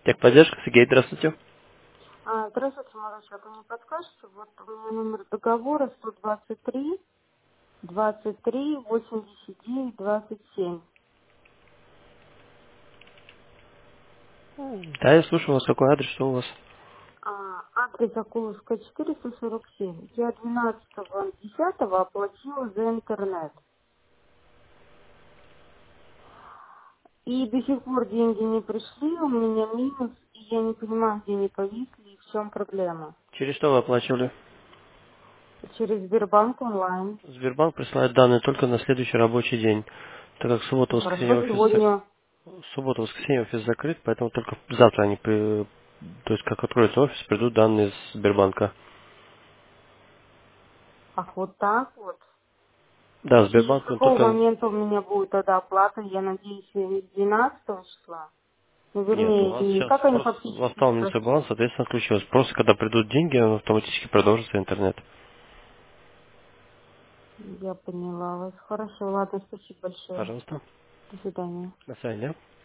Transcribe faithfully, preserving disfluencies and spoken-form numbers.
Техподдержка, Сергей, здравствуйте. А, здравствуйте, молодой человек, вы мне подскажете? Вот у меня номер договора сто двадцать три, двадцать три, восемьдесят девять, двадцать семь. Да, я слушаю вас. Какой адрес, что у вас? А, адрес Акуловская, четыреста сорок семь. Я двенадцатого десятого оплатила за интернет. И до сих пор деньги не пришли, у меня минус, и я не понимаю, где они повисли и в чем проблема. Через что вы оплачивали? Через Сбербанк онлайн. Сбербанк присылает данные только на следующий рабочий день. Так как суббота, Ну, воскресенье хорошо, офис, сегодня. суббота, воскресенье офис закрыт, поэтому только завтра они, при- то есть как откроется офис, придут данные из Сбербанка. Ах, вот так вот. Да, И с Сбербанк, он какого только... момента у меня будет тогда оплата? Я надеюсь, не с двенадцатого числа. Ну, Нет, у вернее, вас не сейчас как они просто у вас фактически стал сейчас. минусовой баланс, соответственно, отключилось. Просто когда придут деньги, он автоматически продолжится интернет. Я поняла вас. Хорошо, ладно, спасибо большое. Пожалуйста. До свидания. До свидания.